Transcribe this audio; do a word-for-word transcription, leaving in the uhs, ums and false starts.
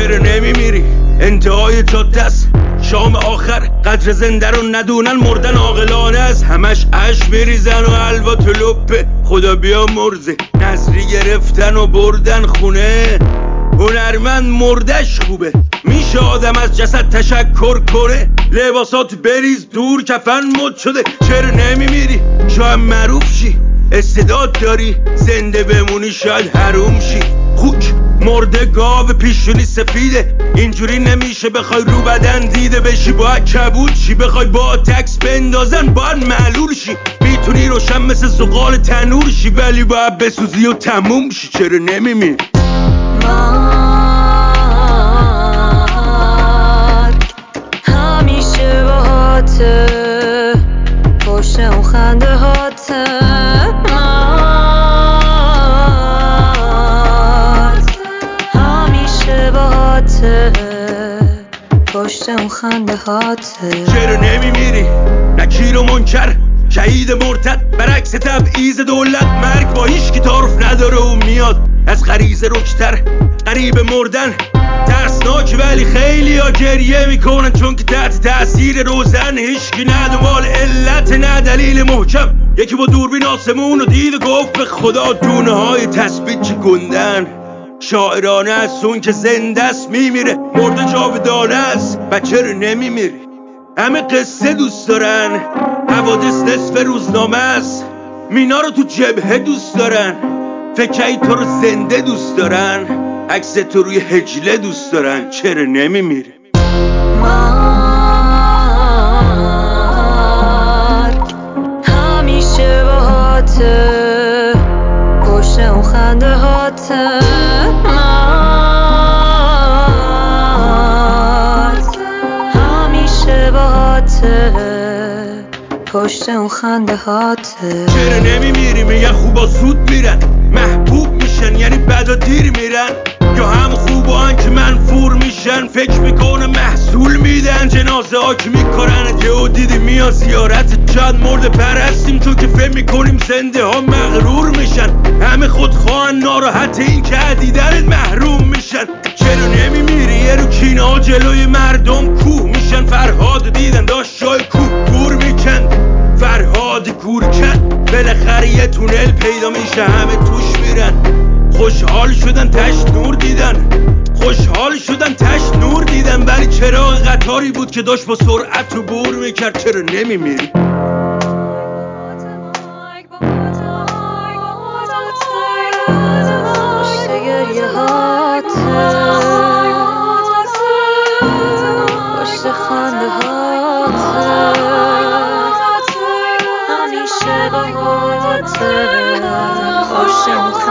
چرا نمیمیری؟ انتهای جاده است، شام آخر، قدر زنده رو ندونن، مردن عاقلانه است، همش اش میریزن و حلوا تو لپه. خدا بیا مرزه، نظری گرفتن و بردن خونه. هنرمند مردش خوبه، میشه آدم از جسد تشکر کنه. لباسات بریز دور، کفن مد شده. چرا نمیمیری؟ شاید معروف شی، استعداد داری، زنده بمونی شاید حروم شی. خوک مرده گاو پیشونی سفیده، اینجوری نمیشه بخوای رو بدن دیده بشی. باید کبود شی، بخوای با تکس بندازن باید معلول شی. میتونی روشن مثل زغال تنور شی، ولی باید بسوزی و تموم شی. چرا نمیمیری؟ مرگ همیشه باهاته، پشت اون خنده هاته. مرگ همیشه باهاته، پشت اون خنده هاته. چرا نمیمیری؟ نکیر و منکر، شهید مرتد، برعکس تبعیض دولت. مرگ با هیچ کی تعارف نداره و میاد از غریزه رکتر. قریب مردن ترسناک، ولی خیلی ها گریه میکنن چون که تحت تأثیر روزن. هیچکی نه دنبال علت نه دلیل محکم. یکی با دوربین آسمون رو دید و گفت به خدا دونه های تثبیت چه گندن. شاعرانه است اون که زنده است میمیره، مرده جاودانه است. بچه رو نمیمیری؟ همه قصه دوست دارن، حوادث نصف روزنامه است. مینا رو تو جبهه دوست دارن، فکری تو رو زنده دوست دارن، عکس تو روی هجله دوست دارن. چرا نمیمیری؟ مرگ همیشه باهاته، پشت اون خنده هاته. مرگ همیشه باهاته، پشت اون خنده هاته. چرا نمیمیری؟ میگن خوبا زود میرن، محبوب میشن یعنی بعدا دیر میرن، یا هم خوبا که منفور میشن. فکر میکنه محصول میدن، جنازه ها که میکنن. یهو دیدی میان زیارت، چند مرد پرستیم چون که فهم میکنیم زنده ها مغرور میشن. همه خودخواهن، ناراحت این که عدیدنت محروم میشن. چرا نمیمیری؟ یه رو کینه ها جلوی مردم کوه میشن. فرهاد دیدن داشت جای کوه گور میکن، فرهاد گورکن. بالاخره یه تونل پیدا میشه، همه توش میرن. خوشحال شدن تشت نور دیدن، خوشحال شدن تشت نور دیدن. ولی چراغ قطاری بود که داشت با سرعت رو بور میکرد. چرا نمیمیری؟ پشت گریه هاته، پشت خنده هاته. همیشه باهاته، پشت اون